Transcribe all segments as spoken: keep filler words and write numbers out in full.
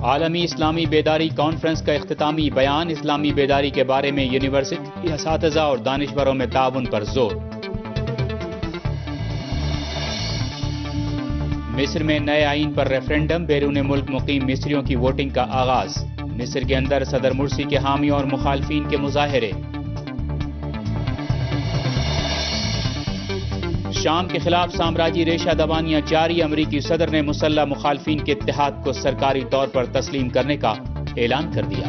عالمی اسلامی بیداری کانفرنس کا اختتامی بیان، اسلامی بیداری کے بارے میں یونیورسٹی اساتذہ اور دانشوروں میں تعاون پر زور۔ مصر میں نئے آئین پر ریفرنڈم، بیرون ملک مقیم مصریوں کی ووٹنگ کا آغاز۔ مصر کے اندر صدر مرسی کے حامیوں اور مخالفین کے مظاہرے۔ شام کے خلاف سامراجی ریشہ دوانیاں جاری، امریکی صدر نے مسلح مخالفین کے اتحاد کو سرکاری طور پر تسلیم کرنے کا اعلان کر دیا۔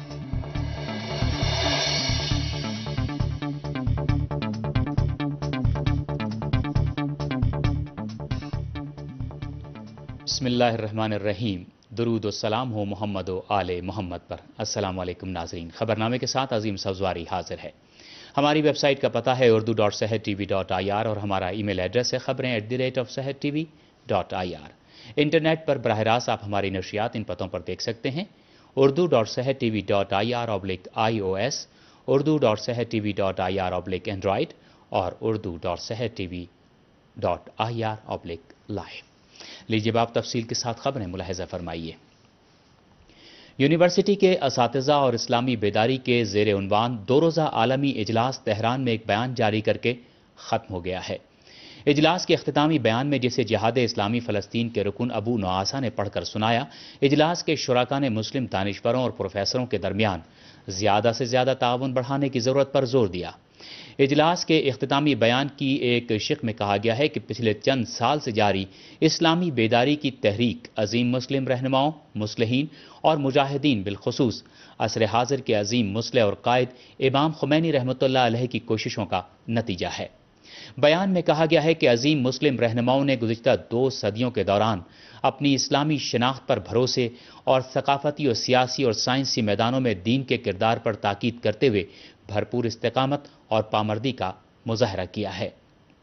بسم اللہ الرحمن الرحیم، درود و سلام ہو محمد و آل محمد پر۔ السلام علیکم ناظرین، خبرنامے کے ساتھ عظیم سبزواری حاضر ہے۔ ہماری ویب سائٹ کا پتہ ہے Urdu dot Sahar T V dot I R اور ہمارا ای میل ایڈریس ہے خبریں at the rate of Sahar T V dot I R. Internet پر براہ راست آپ ہماری نشریات ان پتوں پر دیکھ سکتے ہیں: Urdu dot Sahar T V dot I R oblique I O S, Urdu dot Sahar T V dot I R oblique android اور Urdu dot Sahar T V dot I R oblique live. لیجیے اب تفصیل کے ساتھ خبریں ملاحظہ فرمائیے۔ یونیورسٹی کے اساتذہ اور اسلامی بیداری کے زیر عنوان دو روزہ عالمی اجلاس تہران میں ایک بیان جاری کر کے ختم ہو گیا ہے۔ اجلاس کے اختتامی بیان میں، جسے جہاد اسلامی فلسطین کے رکن ابو نعاسہ نے پڑھ کر سنایا، اجلاس کے شرکاء نے مسلم دانشوروں اور پروفیسروں کے درمیان زیادہ سے زیادہ تعاون بڑھانے کی ضرورت پر زور دیا۔ اجلاس کے اختتامی بیان کی ایک شق میں کہا گیا ہے کہ پچھلے چند سال سے جاری اسلامی بیداری کی تحریک عظیم مسلم رہنماؤں، مصلحین اور مجاہدین، بالخصوص عصر حاضر کے عظیم مصلح اور قائد امام خمینی رحمۃ اللہ علیہ کی کوششوں کا نتیجہ ہے۔ بیان میں کہا گیا ہے کہ عظیم مسلم رہنماؤں نے گزشتہ دو صدیوں کے دوران اپنی اسلامی شناخت پر بھروسے اور ثقافتی اور سیاسی اور سائنسی میدانوں میں دین کے کردار پر تاکید کرتے ہوئے بھرپور استقامت اور پامردی کا مظاہرہ کیا ہے۔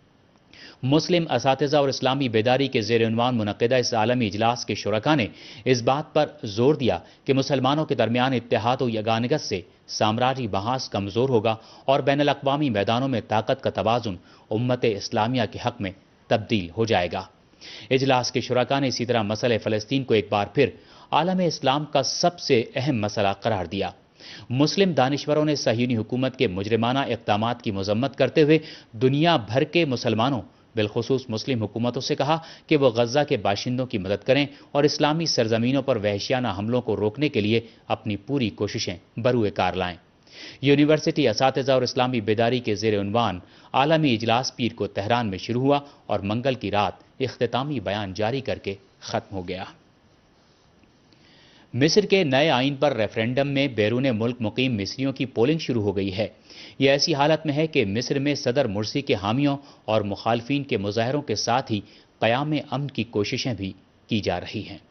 مسلم اساتذہ اور اسلامی بیداری کے زیر عنوان منعقدہ اس عالمی اجلاس کے شرکاء نے اس بات پر زور دیا کہ مسلمانوں کے درمیان اتحاد و یگانگت سے سامراجی محاذ کمزور ہوگا اور بین الاقوامی میدانوں میں طاقت کا توازن امت اسلامیہ کے حق میں تبدیل ہو جائے گا۔ اجلاس کے شرکاء نے اسی طرح مسئلہ فلسطین کو ایک بار پھر عالم اسلام کا سب سے اہم مسئلہ قرار دیا۔ مسلم دانشوروں نے صہیونی حکومت کے مجرمانہ اقدامات کی مذمت کرتے ہوئے دنیا بھر کے مسلمانوں، بالخصوص مسلم حکومتوں سے کہا کہ وہ غزہ کے باشندوں کی مدد کریں اور اسلامی سرزمینوں پر وحشیانہ حملوں کو روکنے کے لیے اپنی پوری کوششیں بروئے کار لائیں۔ یونیورسٹی اساتذہ اور اسلامی بیداری کے زیر عنوان عالمی اجلاس پیر کو تہران میں شروع ہوا اور منگل کی رات اختتامی بیان جاری کر کے ختم ہو گیا۔ مصر کے نئے آئین پر ریفرنڈم میں بیرون ملک مقیم مصریوں کی پولنگ شروع ہو گئی ہے۔ یہ ایسی حالت میں ہے کہ مصر میں صدر مرسی کے حامیوں اور مخالفین کے مظاہروں کے ساتھ ہی قیام امن کی کوششیں بھی کی جا رہی ہیں۔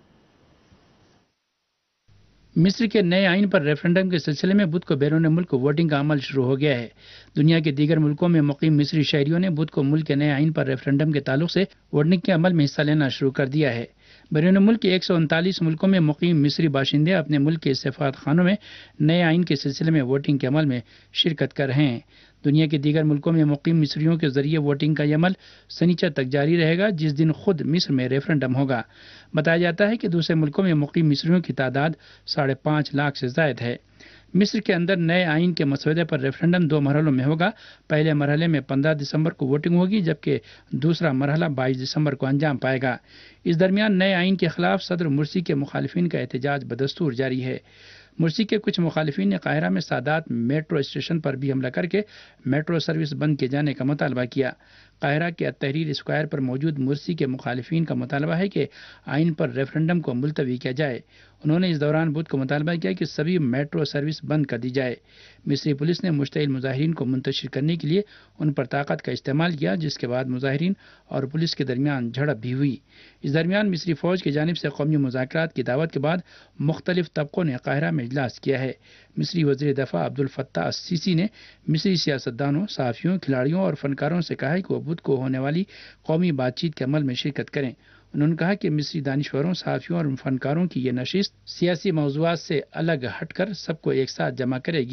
مصر کے نئے آئین پر ریفرنڈم کے سلسلے میں بدھ کو بیرون ملک ووٹنگ کا عمل شروع ہو گیا ہے۔ دنیا کے دیگر ملکوں میں مقیم مصری شہریوں نے بدھ کو ملک کے نئے آئین پر ریفرنڈم کے تعلق سے ووٹنگ کے عمل میں حصہ لینا شروع کر دیا ہے۔ بیرون ملک کے ایک سو انتالیس ملکوں میں مقیم مصری باشندے اپنے ملک کے سفارت خانوں میں نئے آئین کے سلسلے میں ووٹنگ کے عمل میں شرکت کر رہے ہیں۔ دنیا کے دیگر ملکوں میں مقیم مصریوں کے ذریعے ووٹنگ کا یہ عمل سنیچر تک جاری رہے گا، جس دن خود مصر میں ریفرنڈم ہوگا۔ بتایا جاتا ہے کہ دوسرے ملکوں میں مقیم مصریوں کی تعداد ساڑھے پانچ لاکھ سے زائد ہے۔ مصر کے اندر نئے آئین کے مسودے پر ریفرنڈم دو مرحلوں میں ہوگا۔ پہلے مرحلے میں پندرہ دسمبر کو ووٹنگ ہوگی، جبکہ دوسرا مرحلہ بائیس دسمبر کو انجام پائے گا۔ اس درمیان نئے آئین کے خلاف صدر مرسی کے مخالفین کا احتجاج بدستور جاری ہے۔ مرسی کے کچھ مخالفین نے قاہرہ میں سادات میٹرو اسٹیشن پر بھی حملہ کر کے میٹرو سروس بند کیے جانے کا مطالبہ کیا۔ قاہرہ کے التحریر اسکوائر پر موجود مرسی کے مخالفین کا مطالبہ ہے کہ آئین پر ریفرنڈم کو ملتوی کیا جائے۔ انہوں نے اس دوران بدھ کو مطالبہ کیا کہ سبھی میٹرو سروس بند کر دی جائے۔ مصری پولیس نے مشتعل مظاہرین کو منتشر کرنے کے لیے ان پر طاقت کا استعمال کیا، جس کے بعد مظاہرین اور پولیس کے درمیان جھڑپ بھی ہوئی۔ اس درمیان مصری فوج کی جانب سے قومی مذاکرات کی دعوت کے بعد مختلف طبقوں نے قاہرہ میں اجلاس کیا ہے۔ مصری وزیر دفاع عبد الفتاح السیسی نے مصری سیاستدانوں، صحافیوں، کھلاڑیوں اور فنکاروں سے کہا ہے کہ وہ بدھ کو ہونے والی قومی بات چیت کے عمل میں شرکت کریں۔ انہوں نے کہا کہ مصری دانشوروں، صحافیوں اور فنکاروں کی یہ نشست سیاسی موضوعات سے الگ ہٹ کر سب کو ایک ساتھ جمع کرے گی۔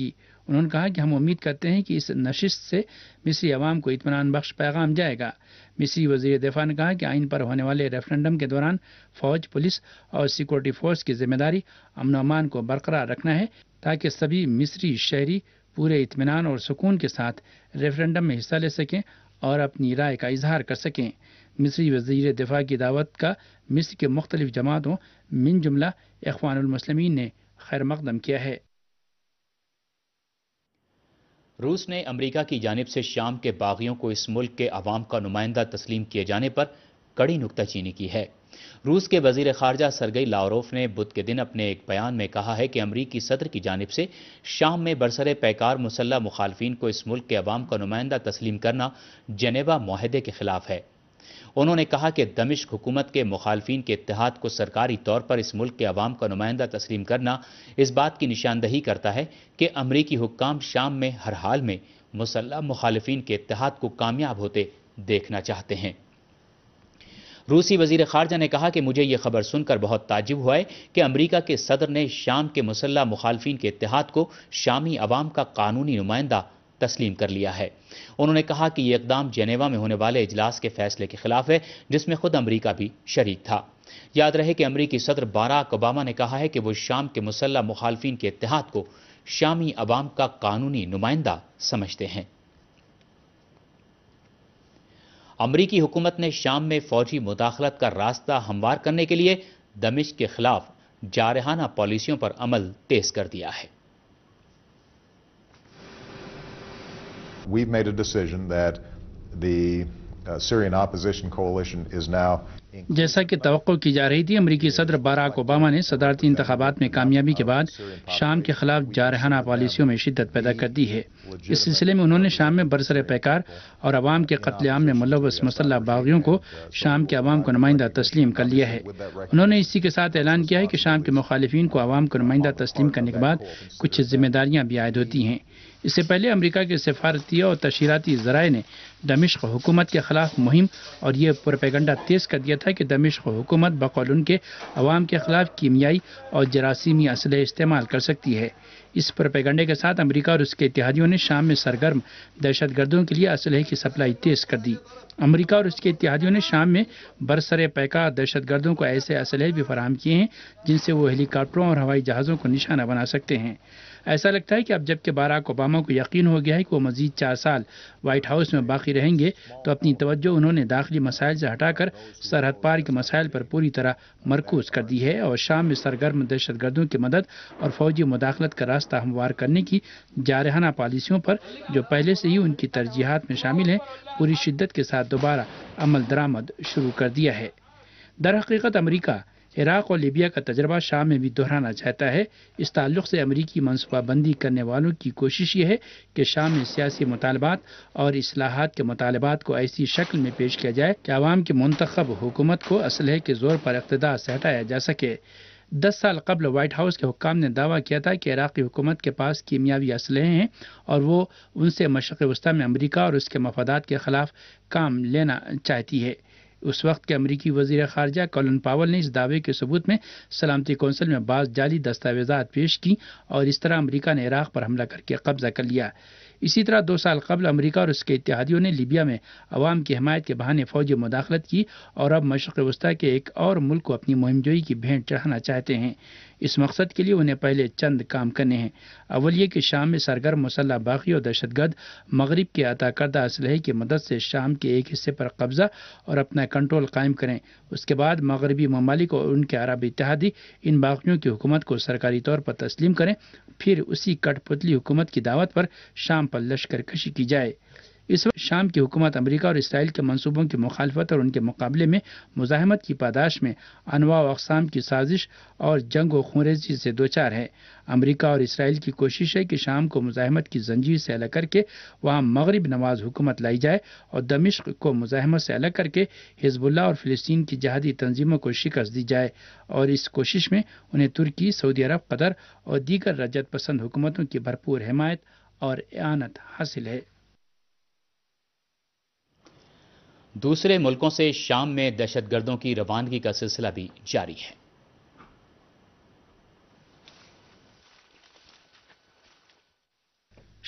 انہوں نے کہا کہ ہم امید کرتے ہیں کہ اس نشست سے مصری عوام کو اطمینان بخش پیغام جائے گا۔ مصری وزیر دفاع نے کہا کہ آئین پر ہونے والے ریفرنڈم کے دوران فوج، پولیس اور سیکورٹی فورس کی ذمہ داری امن و امان کو برقرار رکھنا ہے تاکہ سبھی مصری شہری پورے اطمینان اور سکون کے ساتھ ریفرنڈم میں حصہ لے سکیں اور اپنی رائے کا اظہار کر سکیں۔ مصری وزیر دفاع کی دعوت کا مصر کے مختلف جماعتوں من جملہ اخوان المسلمین نے خیر مقدم کیا ہے۔ روس نے امریکہ کی جانب سے شام کے باغیوں کو اس ملک کے عوام کا نمائندہ تسلیم کیے جانے پر کڑی نکتہ چینی کی ہے۔ روس کے وزیر خارجہ سرگئی لاوروف نے بدھ کے دن اپنے ایک بیان میں کہا ہے کہ امریکی صدر کی جانب سے شام میں برسر پیکار مسلح مخالفین کو اس ملک کے عوام کا نمائندہ تسلیم کرنا جنیوا معاہدے کے خلاف ہے۔ انہوں نے کہا کہ دمشق حکومت کے مخالفین کے اتحاد کو سرکاری طور پر اس ملک کے عوام کا نمائندہ تسلیم کرنا اس بات کی نشاندہی کرتا ہے کہ امریکی حکام شام میں ہر حال میں مسلح مخالفین کے اتحاد کو کامیاب ہوتے دیکھنا چاہتے ہیں۔ روسی وزیر خارجہ نے کہا کہ مجھے یہ خبر سن کر بہت تعجب ہوا ہے کہ امریکہ کے صدر نے شام کے مسلح مخالفین کے اتحاد کو شامی عوام کا قانونی نمائندہ تسلیم کر لیا ہے۔ انہوں نے کہا کہ یہ اقدام جنیوا میں ہونے والے اجلاس کے فیصلے کے خلاف ہے جس میں خود امریکہ بھی شریک تھا۔ یاد رہے کہ امریکی صدر باراک اوباما نے کہا ہے کہ وہ شام کے مسلح مخالفین کے اتحاد کو شامی عوام کا قانونی نمائندہ سمجھتے ہیں۔ امریکی حکومت نے شام میں فوجی مداخلت کا راستہ ہموار کرنے کے لیے دمشق کے خلاف جارحانہ پالیسیوں پر عمل تیز کر دیا ہے۔ We've made a decision that the uh, Syrian opposition coalition is now جیسا کہ توقع کی جا رہی تھی، امریکی صدر باراک اوباما نے صدارتی انتخابات میں کامیابی کے بعد شام کے خلاف جارحانہ پالیسیوں میں شدت پیدا کر دی ہے۔ اس سلسلے میں انہوں نے شام میں برسر پیکار اور عوام کے قتل عام میں ملوث مسلح باغیوں کو شام کے عوام کو نمائندہ تسلیم کر لیا ہے۔ انہوں نے اسی کے ساتھ اعلان کیا ہے کہ شام کے مخالفین کو عوام کو نمائندہ تسلیم کرنے کے بعد کچھ ذمہ داریاں بھی عائد ہوتی ہیں۔ اس سے پہلے امریکہ کے سفارتی اور تشہیراتی ذرائع نے دمشق حکومت کے خلاف مہم اور یہ پروپیگنڈا تیز کر دیا تھا کہ دمشق حکومت بقول ان کے عوام کے خلاف کیمیائی اور جراثیمی اسلحے استعمال کر سکتی ہے۔ اس پروپیگنڈے کے ساتھ امریکہ اور اس کے اتحادیوں نے شام میں سرگرم دہشت گردوں کے لیے اسلحے کی سپلائی تیز کر دی۔ امریکہ اور اس کے اتحادیوں نے شام میں برسر پیکار دہشت گردوں کو ایسے اسلحے بھی فراہم کیے ہیں جن سے وہ ہیلی کاپٹروں اور ہوائی جہازوں کو نشانہ بنا سکتے ہیں۔ ایسا لگتا ہے کہ اب جب کہ باراک اوباما کو یقین ہو گیا ہے کہ وہ مزید چار سال وائٹ ہاؤس میں باقی رہیں گے، تو اپنی توجہ انہوں نے داخلی مسائل سے ہٹا کر سرحد پار کے مسائل پر پوری طرح مرکوز کر دی ہے اور شام میں سرگرم دہشت گردوں کی مدد اور فوجی مداخلت کا راستہ ہموار کرنے کی جارحانہ پالیسیوں پر، جو پہلے سے ہی ان کی ترجیحات میں شامل ہیں، پوری شدت کے ساتھ دوبارہ عمل درآمد شروع کر دیا ہے۔ در حقیقت امریکہ عراق اور لیبیا کا تجربہ شام میں بھی دہرانا چاہتا ہے۔ اس تعلق سے امریکی منصوبہ بندی کرنے والوں کی کوشش یہ ہے کہ شام میں سیاسی مطالبات اور اصلاحات کے مطالبات کو ایسی شکل میں پیش کیا جائے کہ عوام کی منتخب حکومت کو اسلحے کے زور پر اقتدار سے ہٹایا جا سکے۔ دس سال قبل وائٹ ہاؤس کے حکام نے دعویٰ کیا تھا کہ عراقی حکومت کے پاس کیمیاوی اسلحے ہیں اور وہ ان سے مشرق وسطی میں امریکہ اور اس کے مفادات کے خلاف کام لینا چاہتی ہے۔ اس وقت کے امریکی وزیر خارجہ کولن پاول نے اس دعوے کے ثبوت میں سلامتی کونسل میں بعض جعلی دستاویزات پیش کی اور اس طرح امریکہ نے عراق پر حملہ کر کے قبضہ کر لیا۔ اسی طرح دو سال قبل امریکہ اور اس کے اتحادیوں نے لیبیا میں عوام کی حمایت کے بہانے فوجی مداخلت کی اور اب مشرق وسطی کے ایک اور ملک کو اپنی مہم جوئی کی بھینٹ چڑھانا چاہتے ہیں۔ اس مقصد کے لیے انہیں پہلے چند کام کرنے ہیں۔ اول یہ کہ شام میں سرگرم مسلح باغی اور دہشت گرد مغرب کے عطا کردہ اسلحے کی مدد سے شام کے ایک حصے پر قبضہ اور اپنا کنٹرول قائم کریں۔ اس کے بعد مغربی ممالک اور ان کے عرب اتحادی ان باغیوں کی حکومت کو سرکاری طور پر تسلیم کریں، پھر اسی کٹ پتلی حکومت کی دعوت پر شام پر لشکر کشی کی جائے۔ اس وقت شام کی حکومت امریکہ اور اسرائیل کے منصوبوں کی مخالفت اور ان کے مقابلے میں مزاحمت کی پاداش میں انواع و اقسام کی سازش اور جنگ و خونریزی سے دوچار ہے۔ امریکہ اور اسرائیل کی کوشش ہے کہ شام کو مزاحمت کی زنجیر سے الگ کر کے وہاں مغرب نواز حکومت لائی جائے اور دمشق کو مزاحمت سے الگ کر کے حزب اللہ اور فلسطین کی جہادی تنظیموں کو شکست دی جائے، اور اس کوشش میں انہیں ترکی، سعودی عرب، قطر اور دیگر رجعت پسند حکومتوں کی بھرپور حمایت اور اعانت حاصل ہے۔ دوسرے ملکوں سے شام میں دہشت گردوں کی روانگی کا سلسلہ بھی جاری ہے۔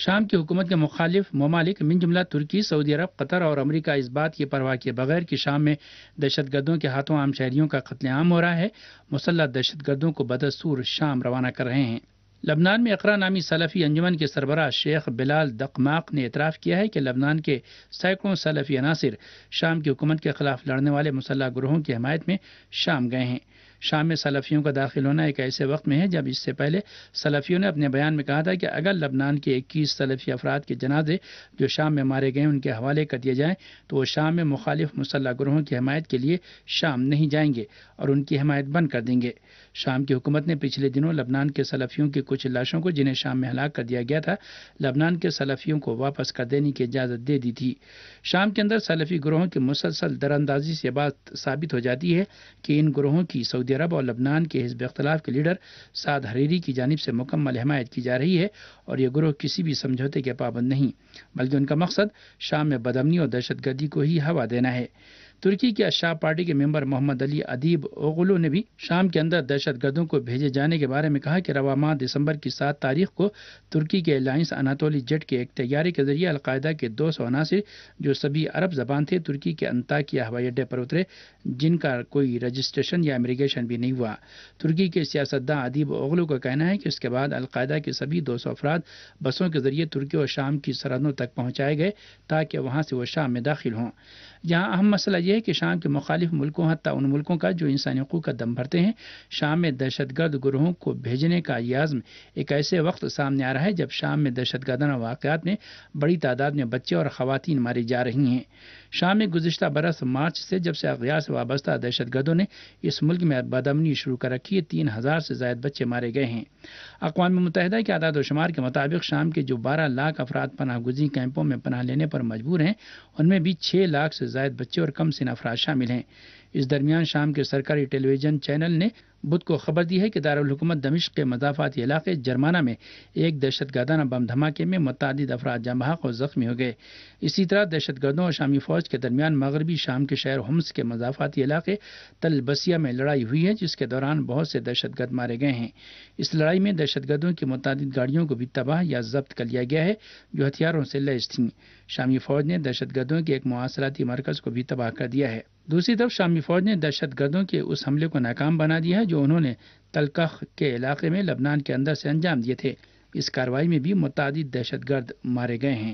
شام کی حکومت کے مخالف ممالک من جملہ ترکی، سعودی عرب، قطر اور امریکہ اس بات کی پرواہ کیے بغیر کہ شام میں دہشت گردوں کے ہاتھوں عام شہریوں کا قتل عام ہو رہا ہے، مسلح دہشت گردوں کو بدستور شام روانہ کر رہے ہیں۔ لبنان میں اقرا نامی سلفی انجمن کے سربراہ شیخ بلال دقماق نے اعتراف کیا ہے کہ لبنان کے سینکڑوں سلفی عناصر شام کی حکومت کے خلاف لڑنے والے مسلح گروہوں کی حمایت میں شام گئے ہیں۔ شام میں سلفیوں کا داخل ہونا ایک ایسے وقت میں ہے جب اس سے پہلے سلفیوں نے اپنے بیان میں کہا تھا کہ اگر لبنان کے اکیس سلفی افراد کے جنازے جو شام میں مارے گئے ان کے حوالے کر دیے جائیں تو وہ شام میں مخالف مسلح گروہوں کی حمایت کے لیے شام نہیں جائیں گے اور ان کی حمایت بند کر دیں گے۔ شام کی حکومت نے پچھلے دنوں لبنان کے سلفیوں کی کچھ لاشوں کو جنہیں شام میں ہلاک کر دیا گیا تھا، لبنان کے سلفیوں کو واپس کر دینے کی اجازت دے دی تھی۔ شام کے اندر سلفی گروہوں کی مسلسل دراندازی سے بات ثابت ہو جاتی ہے کہ ان گروہوں کی سعودی عرب اور لبنان کے حزب اختلاف کے لیڈر سعد حریری کی جانب سے مکمل حمایت کی جا رہی ہے اور یہ گروہ کسی بھی سمجھوتے کے پابند نہیں، بلکہ ان کا مقصد شام میں بدامنی اور دہشت گردی کو ہی ہوا دینا ہے۔ ترکی کے اشراف پارٹی کے ممبر محمد علی ادیب اوغلو نے بھی شام کے اندر دہشت گردوں کو بھیجے جانے کے بارے میں کہا کہ رواں ماہ دسمبر کی سات تاریخ کو ترکی کے الائنس اناتولی جیٹ کے ایک طیارے کے ذریعے القاعدہ کے دو سو عناصر جو سبھی عرب زبان تھے ترکی کے انطاکیہ ہوائی اڈے پر اترے، جن کا کوئی رجسٹریشن یا امیگریشن بھی نہیں ہوا۔ ترکی کے سیاستداں ادیب اوغلو کا کہنا ہے کہ اس کے بعد القاعدہ کے سبھی دو سو افراد بسوں کے ذریعے ترکی اور شام کی سرحدوں تک پہنچائے گئے تاکہ وہاں سے وہ شام میں داخل ہوں۔ یہاں اہم مسئلہ یہ ہے کہ شام کے مخالف ملکوں حتیٰ ان ملکوں کا جو انسانی حقوق کا دم بھرتے ہیں شام میں دہشت گرد گروہوں کو بھیجنے کا یہ عزم ایک ایسے وقت سامنے آ رہا ہے جب شام میں دہشت گردانہ واقعات میں بڑی تعداد میں بچے اور خواتین ماری جا رہی ہیں۔ شام میں گزشتہ برس مارچ سے جب سے اغیار سے وابستہ دہشت گردوں نے اس ملک میں بدامنی شروع کر رکھی ہے، تین ہزار سے زائد بچے مارے گئے ہیں۔ اقوام متحدہ کے اعداد و شمار کے مطابق شام کے جو بارہ لاکھ افراد پناہ گزین کیمپوں میں پناہ لینے پر مجبور ہیں ان میں بھی چھ لاکھ سے زائد بچے اور کم سن افراد شامل ہیں۔ اس درمیان شام کے سرکاری ٹیلی ویژن چینل نے بدھ کو خبر دی ہے کہ دارالحکومت دمشق کے مضافاتی علاقے جرمانہ میں ایک دہشت گردانہ بم دھماکے میں متعدد افراد جاں بحق اور زخمی ہو گئے۔ اسی طرح دہشت گردوں اور شامی فوج کے درمیان مغربی شام کے شہر حمص کے مضافاتی علاقے تل بسیہ میں لڑائی ہوئی ہے جس کے دوران بہت سے دہشت گرد مارے گئے ہیں۔ اس لڑائی میں دہشت گردوں کی متعدد گاڑیوں کو بھی تباہ یا ضبط کر لیا گیا ہے جو ہتھیاروں سے لیس تھیں۔ شامی فوج نے دہشت گردوں کے ایک مواصلاتی مرکز کو بھی تباہ کر دیا ہے۔ دوسری طرف شامی فوج نے دہشت گردوں کے اس حملے کو ناکام بنا دیا ہے جو انہوں نے تلکخ کے علاقے میں لبنان کے اندر سے انجام دیے تھے۔ اس کارروائی میں بھی متعدد دہشت گرد مارے گئے ہیں۔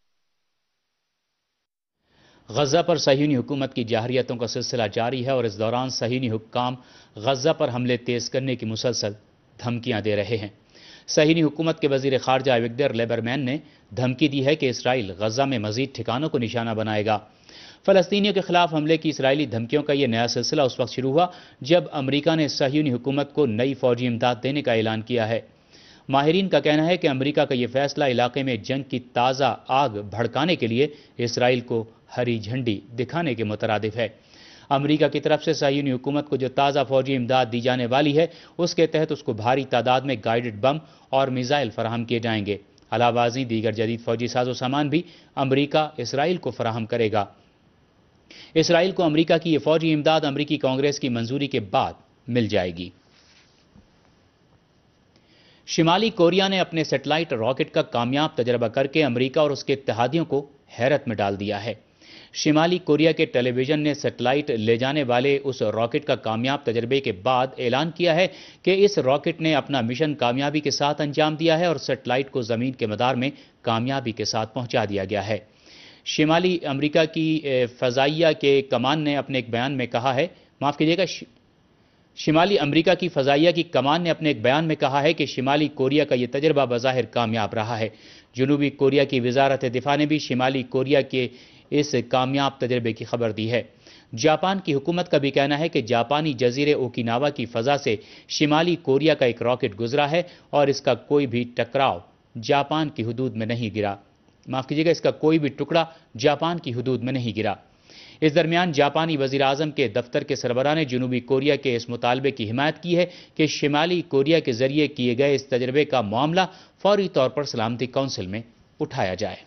غزہ پر صہیونی حکومت کی جارحیتوں کا سلسلہ جاری ہے اور اس دوران صہیونی حکام غزہ پر حملے تیز کرنے کی مسلسل دھمکیاں دے رہے ہیں۔ صہیونی حکومت کے وزیر خارجہ وگڈر لیبرمین نے دھمکی دی ہے کہ اسرائیل غزہ میں مزید ٹھکانوں کو نشانہ بنائے گا۔ فلسطینیوں کے خلاف حملے کی اسرائیلی دھمکیوں کا یہ نیا سلسلہ اس وقت شروع ہوا جب امریکہ نے صہیونی حکومت کو نئی فوجی امداد دینے کا اعلان کیا ہے۔ ماہرین کا کہنا ہے کہ امریکہ کا یہ فیصلہ علاقے میں جنگ کی تازہ آگ بھڑکانے کے لیے اسرائیل کو ہری جھنڈی دکھانے کے مترادف ہے۔ امریکہ کی طرف سے صہیونی حکومت کو جو تازہ فوجی امداد دی جانے والی ہے اس کے تحت اس کو بھاری تعداد میں گائیڈڈ بم اور میزائل فراہم کیے جائیں گے۔ علاوہ ازیں دیگر جدید فوجی ساز و سامان بھی امریکہ اسرائیل کو فراہم کرے گا۔ اسرائیل کو امریکہ کی یہ فوجی امداد امریکی کانگریس کی منظوری کے بعد مل جائے گی۔ شمالی کوریا نے اپنے سیٹلائٹ راکٹ کا کامیاب تجربہ کر کے امریکہ اور اس کے اتحادیوں کو حیرت میں ڈال دیا ہے۔ شمالی کوریا کے ٹیلی ویژن نے سیٹلائٹ لے جانے والے اس راکٹ کا کامیاب تجربے کے بعد اعلان کیا ہے کہ اس راکٹ نے اپنا مشن کامیابی کے ساتھ انجام دیا ہے اور سیٹلائٹ کو زمین کے مدار میں کامیابی کے ساتھ پہنچا دیا گیا ہے۔ شمالی امریکہ کی فضائیہ کے کمان نے اپنے ایک بیان میں کہا ہے معاف کیجیے گا شمالی امریکہ کی فضائیہ کی کمان نے اپنے ایک بیان میں کہا ہے کہ شمالی کوریا کا یہ تجربہ بظاہر کامیاب رہا ہے۔ جنوبی کوریا کی وزارت دفاع نے بھی شمالی کوریا کے اس کامیاب تجربے کی خبر دی ہے۔ جاپان کی حکومت کا بھی کہنا ہے کہ جاپانی جزیرے اوکیناوا کی فضا سے شمالی کوریا کا ایک راکٹ گزرا ہے اور اس کا کوئی بھی ٹکراؤ جاپان کی حدود میں نہیں گرا معاف کیجیے گا اس کا کوئی بھی ٹکڑا جاپان کی حدود میں نہیں گرا۔ اس درمیان جاپانی وزیر اعظم کے دفتر کے سربراہ نے جنوبی کوریا کے اس مطالبے کی حمایت کی ہے کہ شمالی کوریا کے ذریعے کیے گئے اس تجربے کا معاملہ فوری طور پر سلامتی کونسل میں اٹھایا جائے۔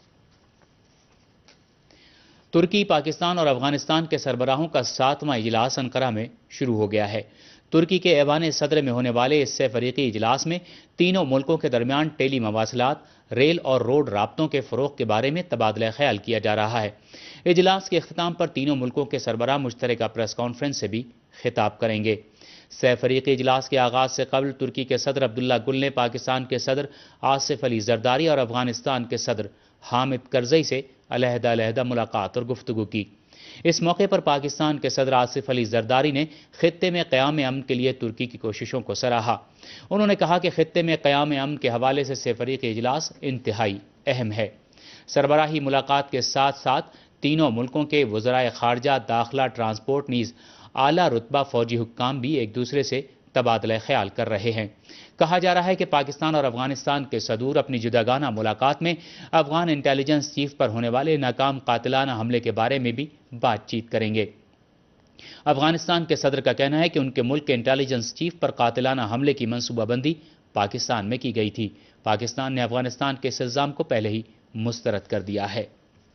ترکی، پاکستان اور افغانستان کے سربراہوں کا ساتواں اجلاس انقرہ میں شروع ہو گیا ہے۔ ترکی کے ایوان صدر میں ہونے والے اس سے فریقی اجلاس میں تینوں ملکوں کے درمیان ٹیلی مواصلات، ریل اور روڈ رابطوں کے فروغ کے بارے میں تبادلہ خیال کیا جا رہا ہے۔ اجلاس کے اختتام پر تینوں ملکوں کے سربراہ مشترکہ پریس کانفرنس سے بھی خطاب کریں گے۔ سہ فریقی اجلاس کے آغاز سے قبل ترکی کے صدر عبداللہ گل نے پاکستان کے صدر آصف علی زرداری اور افغانستان کے صدر حامد کرزئی سے علیحدہ علیحدہ ملاقات اور گفتگو کی۔ اس موقع پر پاکستان کے صدر آصف علی زرداری نے خطے میں قیام امن کے لیے ترکی کی کوششوں کو سراہا۔ انہوں نے کہا کہ خطے میں قیام امن کے حوالے سے سہ فریقی اجلاس انتہائی اہم ہے۔ سربراہی ملاقات کے ساتھ ساتھ تینوں ملکوں کے وزرائے خارجہ، داخلہ، ٹرانسپورٹ نیز اعلیٰ رتبہ فوجی حکام بھی ایک دوسرے سے تبادلہ خیال کر رہے ہیں۔ کہا جا رہا ہے کہ پاکستان اور افغانستان کے صدور اپنی جداگانہ ملاقات میں افغان انٹیلیجنس چیف پر ہونے والے ناکام قاتلانہ حملے کے بارے میں بھی بات چیت کریں گے۔ افغانستان کے صدر کا کہنا ہے کہ ان کے ملک کے انٹیلیجنس چیف پر قاتلانہ حملے کی منصوبہ بندی پاکستان میں کی گئی تھی۔ پاکستان نے افغانستان کے اس الزام کو پہلے ہی مسترد کر دیا ہے۔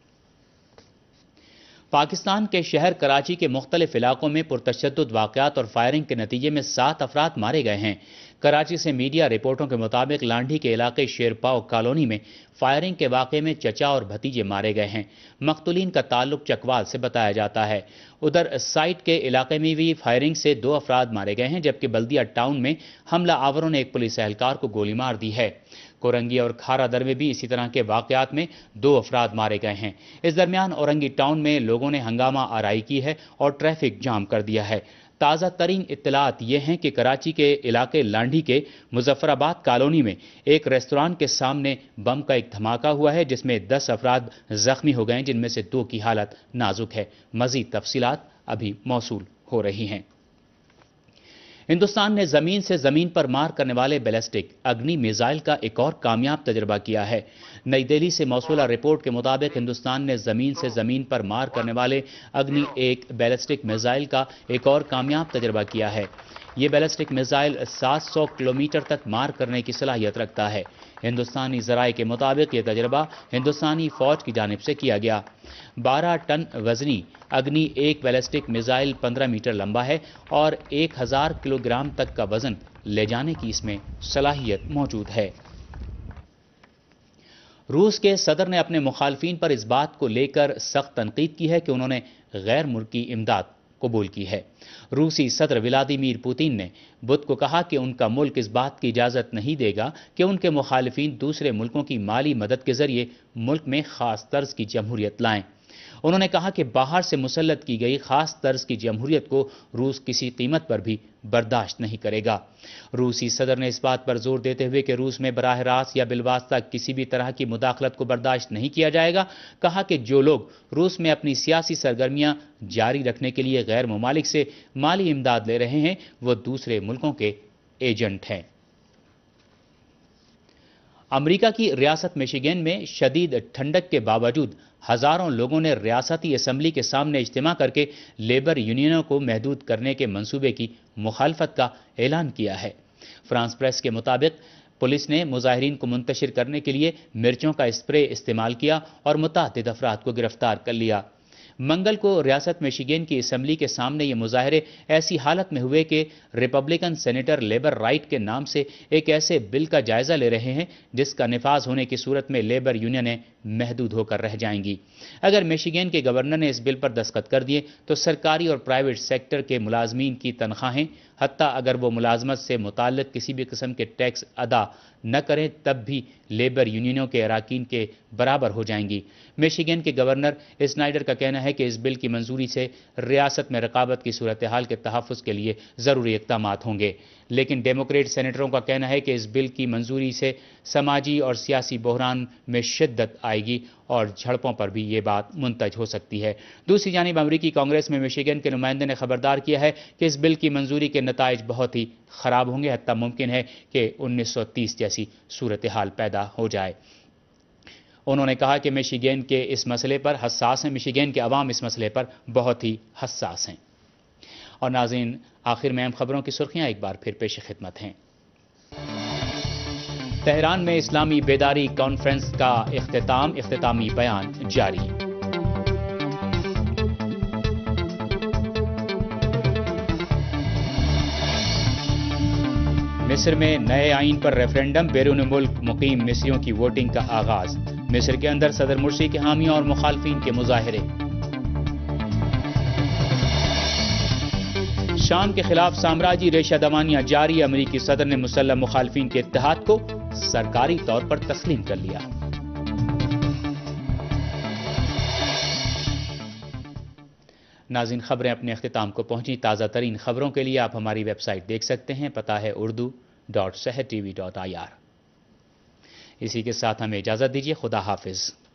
پاکستان کے شہر کراچی کے مختلف علاقوں میں پرتشدد واقعات اور فائرنگ کے نتیجے میں سات افراد مارے گئے ہیں۔ کراچی سے میڈیا رپورٹوں کے مطابق لانڈھی کے علاقے شیرپاؤ کالونی میں فائرنگ کے واقعے میں چچا اور بھتیجے مارے گئے ہیں۔ مقتولین کا تعلق چکوال سے بتایا جاتا ہے۔ ادھر سائٹ کے علاقے میں بھی فائرنگ سے دو افراد مارے گئے ہیں، جبکہ بلدیہ ٹاؤن میں حملہ آوروں نے ایک پولیس اہلکار کو گولی مار دی ہے۔ کورنگی اور کھارا در میں بھی اسی طرح کے واقعات میں دو افراد مارے گئے ہیں۔ اس درمیان اورنگی ٹاؤن میں لوگوں نے ہنگامہ آرائی کی ہے اور ٹریفک جام کر دیا ہے۔ تازہ ترین اطلاعات یہ ہیں کہ کراچی کے علاقے لانڈھی کے مظفر آباد کالونی میں ایک ریستوران کے سامنے بم کا ایک دھماکہ ہوا ہے، جس میں دس افراد زخمی ہو گئے ہیں، جن میں سے دو کی حالت نازک ہے۔ مزید تفصیلات ابھی موصول ہو رہی ہیں۔ ہندوستان نے زمین سے زمین پر مار کرنے والے بیلسٹک اگنی میزائل کا ایک اور کامیاب تجربہ کیا ہے۔ نئی دہلی سے موصولہ رپورٹ کے مطابق ہندوستان نے زمین سے زمین پر مار کرنے والے اگنی ایک بیلسٹک میزائل کا ایک اور کامیاب تجربہ کیا ہے۔ یہ بیلسٹک میزائل سات سو کلومیٹر تک مار کرنے کی صلاحیت رکھتا ہے۔ ہندوستانی ذرائع کے مطابق یہ تجربہ ہندوستانی فوج کی جانب سے کیا گیا۔ بارہ ٹن وزنی اگنی ایک بیلسٹک میزائل پندرہ میٹر لمبا ہے اور ایک ہزار کلو گرام تک کا وزن لے جانے کی اس میں صلاحیت موجود ہے۔ روس کے صدر نے اپنے مخالفین پر اس بات کو لے کر سخت تنقید کی ہے کہ انہوں نے غیر ملکی امداد قبول کی ہے۔ روسی صدر ولادیمیر پوتین نے بدھ کو کہا کہ ان کا ملک اس بات کی اجازت نہیں دے گا کہ ان کے مخالفین دوسرے ملکوں کی مالی مدد کے ذریعے ملک میں خاص طرز کی جمہوریت لائیں۔ انہوں نے کہا کہ باہر سے مسلط کی گئی خاص طرز کی جمہوریت کو روس کسی قیمت پر بھی برداشت نہیں کرے گا۔ روسی صدر نے اس بات پر زور دیتے ہوئے کہ روس میں براہ راست یا بالواسطہ کسی بھی طرح کی مداخلت کو برداشت نہیں کیا جائے گا، کہا کہ جو لوگ روس میں اپنی سیاسی سرگرمیاں جاری رکھنے کے لیے غیر ممالک سے مالی امداد لے رہے ہیں وہ دوسرے ملکوں کے ایجنٹ ہیں۔ امریکہ کی ریاست میشیگن میں شدید ٹھنڈک کے باوجود ہزاروں لوگوں نے ریاستی اسمبلی کے سامنے اجتماع کر کے لیبر یونینوں کو محدود کرنے کے منصوبے کی مخالفت کا اعلان کیا ہے۔ فرانس پریس کے مطابق پولیس نے مظاہرین کو منتشر کرنے کے لیے مرچوں کا اسپرے استعمال کیا اور متعدد افراد کو گرفتار کر لیا۔ منگل کو ریاست میشیگن کی اسمبلی کے سامنے یہ مظاہرے ایسی حالت میں ہوئے کہ ریپبلکن سینیٹر لیبر رائٹ کے نام سے ایک ایسے بل کا جائزہ لے رہے ہیں جس کا نفاذ ہونے کی صورت میں لیبر یونینیں محدود ہو کر رہ جائیں گی۔ اگر میشیگن کے گورنر نے اس بل پر دستخط کر دیے تو سرکاری اور پرائیویٹ سیکٹر کے ملازمین کی تنخواہیں، حتیٰ اگر وہ ملازمت سے متعلق کسی بھی قسم کے ٹیکس ادا نہ کریں، تب بھی لیبر یونینوں کے اراکین کے برابر ہو جائیں گی۔ میشیگن کے گورنر اسنائیڈر کا کہنا ہے کہ اس بل کی منظوری سے ریاست میں رقابت کی صورتحال کے تحفظ کے لیے ضروری اقدامات ہوں گے، لیکن ڈیموکریٹ سینیٹروں کا کہنا ہے کہ اس بل کی منظوری سے سماجی اور سیاسی بحران میں شدت آئے گی اور جھڑپوں پر بھی یہ بات منتج ہو سکتی ہے۔ دوسری جانب امریکی کانگریس میں میشیگن کے نمائندے نے خبردار کیا ہے کہ اس بل کی منظوری کے نتائج بہت ہی خراب ہوں گے، حتیٰ ممکن ہے کہ انیس سو تیس جیسی صورتحال پیدا ہو جائے۔ انہوں نے کہا کہ میشیگن کے اس مسئلے پر حساس ہیں، میشیگن کے عوام اس مسئلے پر بہت ہی حساس ہیں۔ اور ناظرین، آخر میں اہم خبروں کی سرخیاں ایک بار پھر پیش خدمت ہیں۔ تہران میں اسلامی بیداری کانفرنس کا اختتام، اختتامی بیان جاری۔ مصر میں نئے آئین پر ریفرینڈم، بیرون ملک مقیم مصریوں کی ووٹنگ کا آغاز، مصر کے اندر صدر مرسی کے حامیوں اور مخالفین کے مظاہرے۔ شام کے خلاف سامراجی ریشہ دوانیاں جاری، امریکی صدر نے مسلح مخالفین کے اتحاد کو سرکاری طور پر تسلیم کر لیا۔ ناظرین، خبریں اپنے اختتام کو پہنچی۔ تازہ ترین خبروں کے لیے آپ ہماری ویب سائٹ دیکھ سکتے ہیں، پتہ ہے Urdu dot Sahar T V dot I R. اسی کے ساتھ ہمیں اجازت دیجیے، خدا حافظ۔